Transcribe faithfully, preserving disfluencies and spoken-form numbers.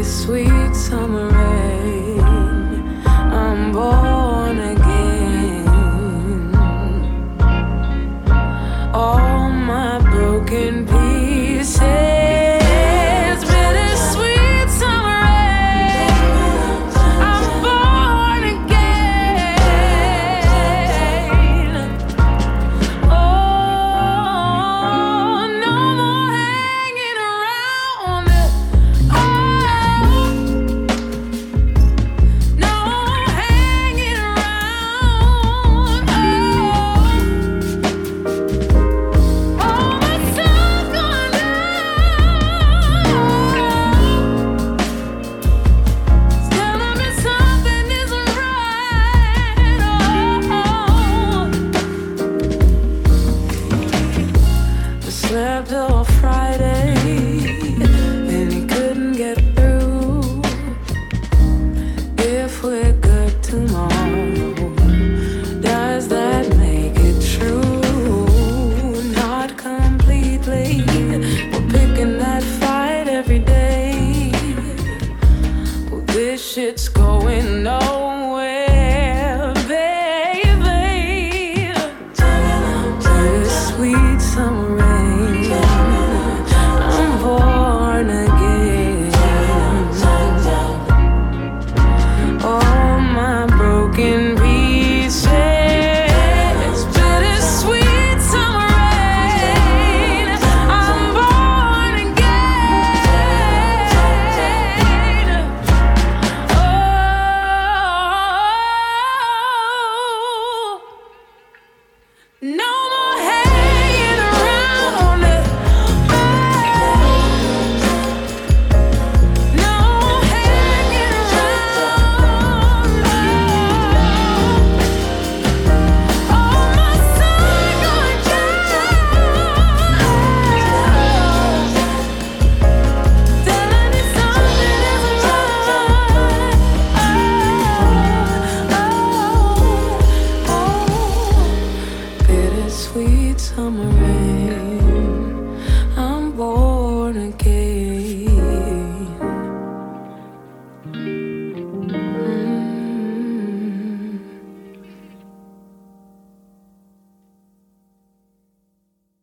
Sweet summer rain, I'm born again. All my broken pieces, bittersweet summer rain, I'm born again. Oh, no more hanging around. Oh, slept till Friday and he couldn't get through. If we're good tomorrow, does that make it true? Not completely. We're picking that fight every day. Well, this shit's going nowhere.